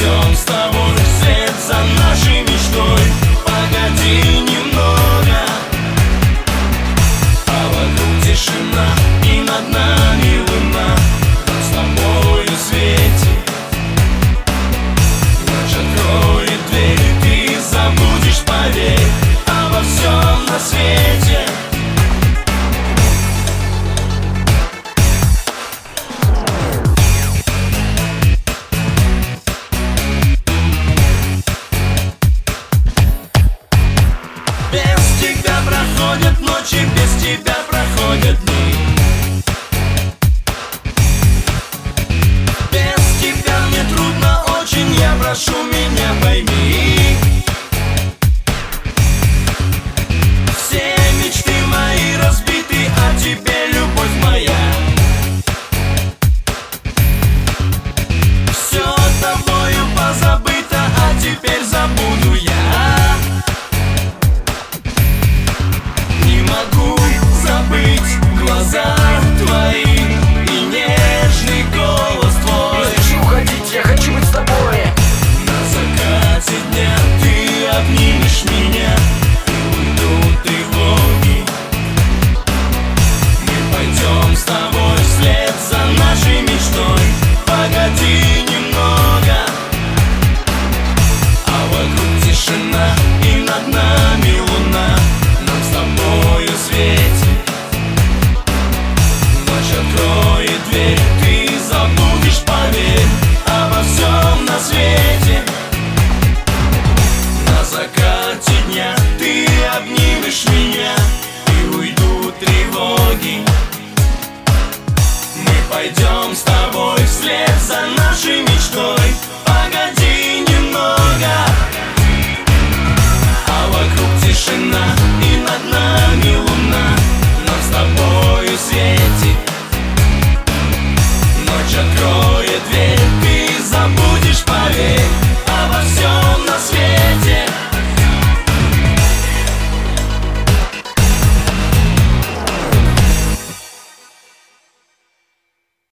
пойдем с тобой вслед за нашей мечтой. Погоди немного, а вокруг тишина, и над нами луна. С тобою светит, ночь откроет двери, ты забудешь, поверь, обо всем на свете. Без тебя проходят ночи, без тебя проходят дни. Без тебя мне трудно очень, я прошу, меня пойми. Все мечты мои разбиты, а тебе любовь моя. Все тобою позабыто, а теперь забуду я. Забыть глаза твои и нежный голос твой. Не хочу уходить, я хочу быть с тобой. На закате дня ты обнимешь меня, и уйдут тревоги. Мы пойдем с тобой вслед за нашей мечтой. Погоди немного, а вокруг тишина, и над нами луна. Нам с тобою светит, откроет дверь, ты забудешь, поверь, обо всем на свете. На закате дня ты обнимешь меня, и уйдут тревоги. Мы пойдем с тобой вслед за нашей мечтой. Погоди немного, а вокруг тишина,